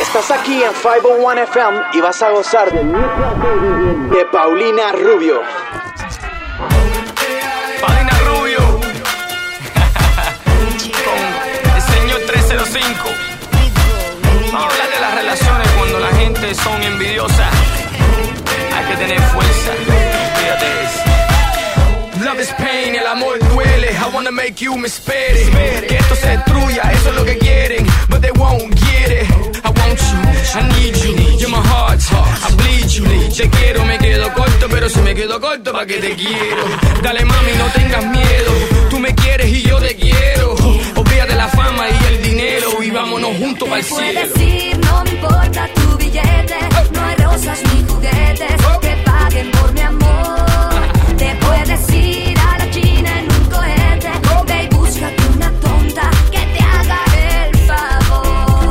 Estás aquí en 501 FM y vas a gozar de Paulina Rubio. Paulina Rubio con el señor 305. Vamos a hablar de las relaciones cuando la gente son envidiosas. Hay que tener fuerza. Fíjate eso. Love is pain, el amor duele. I wanna make you me espere. Que esto se destruya, eso es lo que quieren. But they won't get it. I want you, I need you. You're my heart, I bleed you. Te quiero, me quedo corto, pero si me quedo corto, ¿pa' qué te quiero? Dale mami, no tengas miedo. Tú me quieres y yo te quiero. Olvídate la fama y el dinero y vámonos juntos pa'l cielo. Puedes ir, no me importa tu billete. No hay rosas ni juguetes que paguen por mi amor. Te puedes ir a la China en un cohete. Ve y búscate una tonta que te haga el favor.